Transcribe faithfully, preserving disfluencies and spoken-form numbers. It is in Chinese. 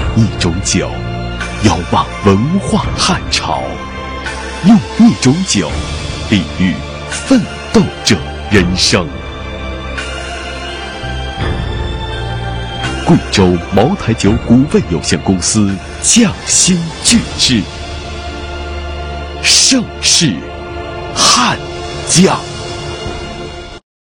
一种酒，遥望文化汉朝，用一种酒比喻奋斗者人生。贵州茅台酒股份有限公司匠心巨制，盛世悍将。